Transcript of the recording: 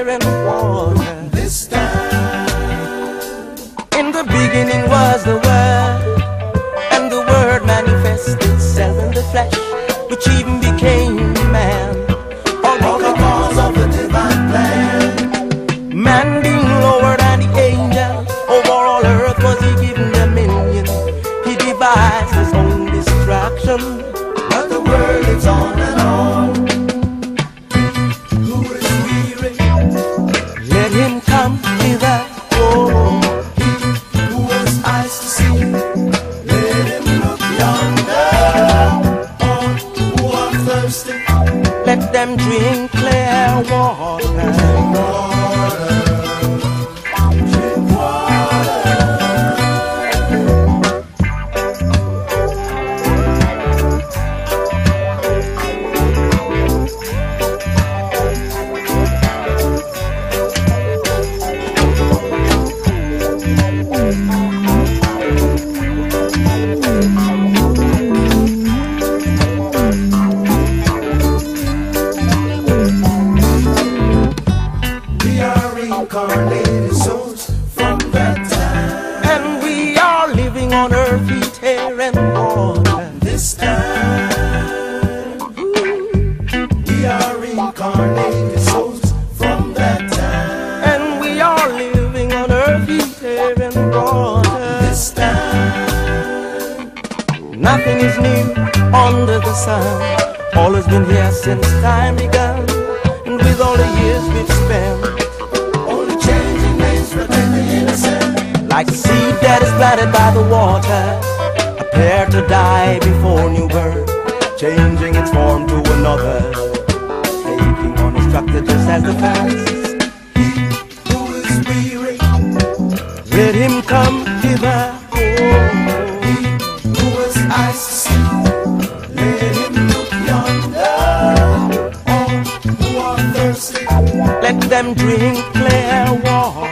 air and water. This time. In the beginning was the Word, and the Word manifested itself in the flesh, which even became man. All because of the divine plan. Man being lower than the angels, over all earth was he given dominion. He devised his own destruction, But the word lives on and on. Who is weary? let him come hither. Oh, He who has eyes to see. Let him look yonder. All who are thirsty. let them drink clear water. Drink water. Drink water. We are reincarnated souls from that time. And we are living on earth, heat, air, and water. This time. We are reincarnated souls from that time. And we are living on earth, heat, air, and water. This time. Nothing is new under the sun. All has been here since time began. And with all the years we've spent, Only changing names protect the innocent. like a seed that is planted by the water, prepare to die before new birth, changing its form to another, taking on its structure just as the past. Who is weary? Let him come hither. Oh, Who has eyes to see? Let him look yonder. All who are thirsty. let them drink clear water.